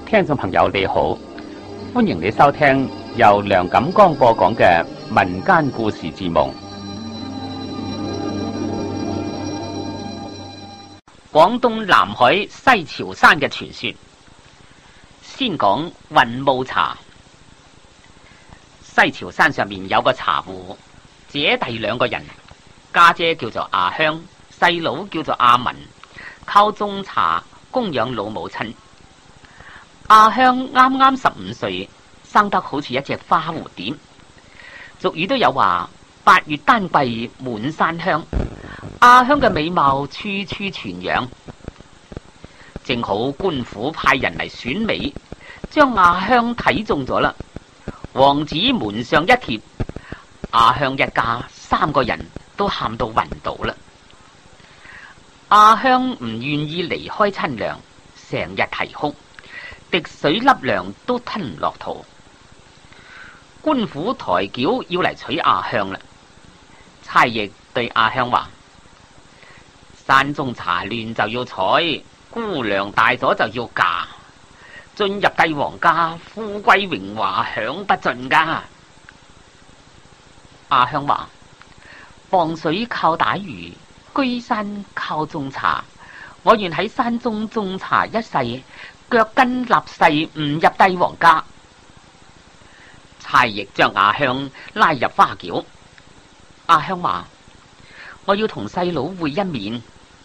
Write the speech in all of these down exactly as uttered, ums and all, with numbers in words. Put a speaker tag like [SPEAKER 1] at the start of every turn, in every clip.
[SPEAKER 1] 聽眾朋友你好，歡迎你收聽由梁錦光播講嘅民間故事節目。廣東南海西樵山嘅傳說，先講雲霧茶。西樵山上面有個茶戶，姐弟兩個人，家姐叫做阿香，細佬叫做阿文，靠種茶供養老母親。阿香啱啱十五歲，生得好似一隻花蝴蝶。俗語都有話八月丹桂滿山香，阿香嘅美貌處處傳揚。正好官府派人嚟選美，將阿香睇中咗啦。王子門上一貼，阿香一家三個人都喊到暈倒啦。阿香唔願意離開親娘，成日啼哭，滴水粒糧都吞唔落肚。官府抬轎要嚟娶阿香啦。差役對阿香話：山中茶亂就要採，姑娘大咗就要嫁，進入帝王家，富貴榮華享不盡噶。阿香話：傍水靠打魚，居山靠種茶，我願喺山中種茶一世，腳跟立誓唔入帝王家。差役將阿香拉入花轎。阿香話：我要同細佬會一面。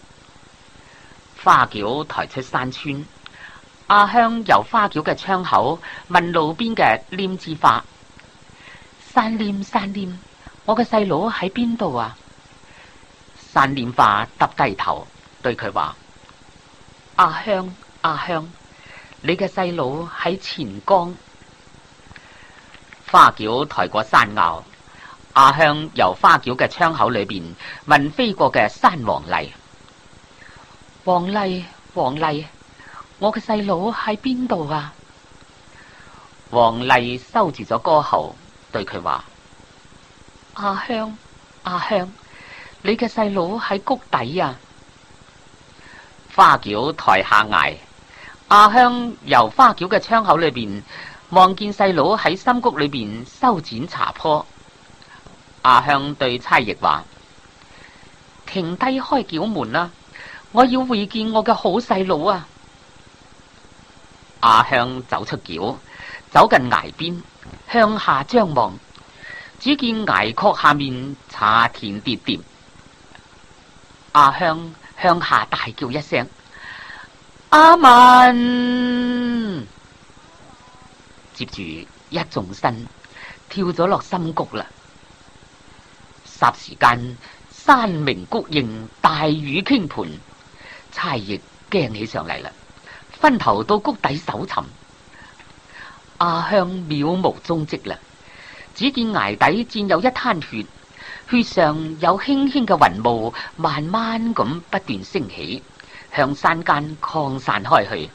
[SPEAKER 1] 花轎抬出山村，阿香由花轎嘅窗口問路邊嘅拈枝花：山拈山拈，我嘅細佬喺邊度啊？山拈花耷低頭對佢話：阿香阿香，你嘅細佬喺錢江。花轎抬過山坳，阿香由花轎嘅窗口裏邊問飛過嘅山黃鸝：黃鸝黃鸝，我嘅細佬喺邊度啊？黃鸝收住咗歌喉，對佢話：阿香阿香，你嘅細佬喺谷底啊！花轎抬下崖，阿香由花轎嘅窗口裏邊望見細佬喺深谷裏邊修剪茶坡。阿香對差役話：停低開轎門啦，我要會見我嘅好細佬啊！阿香走出轎，走近崖邊，向下張望，只見崖廓下面茶田疊疊。阿香向下大叫一聲：阿文！接住一縱身跳咗落深谷啦。霎時間山明谷應，大雨傾盆，差役驚起上嚟啦，分頭到谷底搜尋。阿香渺無蹤跡啦，只見崖底漸有一灘血，血上有輕輕嘅雲霧，慢慢咁不斷升起，向山間擴散開去。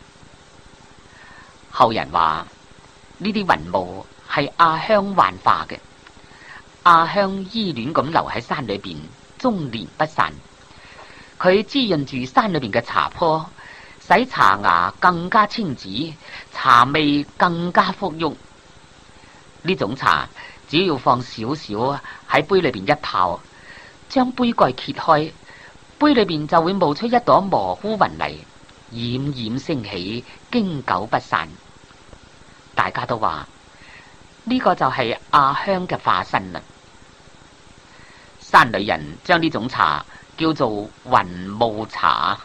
[SPEAKER 1] 後人話呢啲雲霧係阿香幻化嘅。阿香依戀咁留喺山裏邊，終年不散。佢滋潤住山裏邊嘅茶坡，使茶芽更加清紫，茶味更加馥郁。呢種茶只要放少少喺杯裏邊一泡，將杯蓋揭開，杯裏邊就會冒出一朵模糊雲嚟，冉冉升起，經久不散。大家都話呢個就係阿香嘅化身啦。山裏人將呢種茶叫做雲霧茶。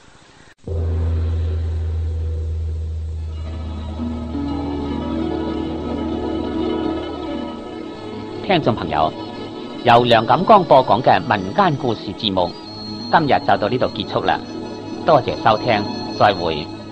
[SPEAKER 1] 聽眾朋友，由梁錦光播講嘅民間故事節目，今日就到呢度結束啦。多謝收聽，再會。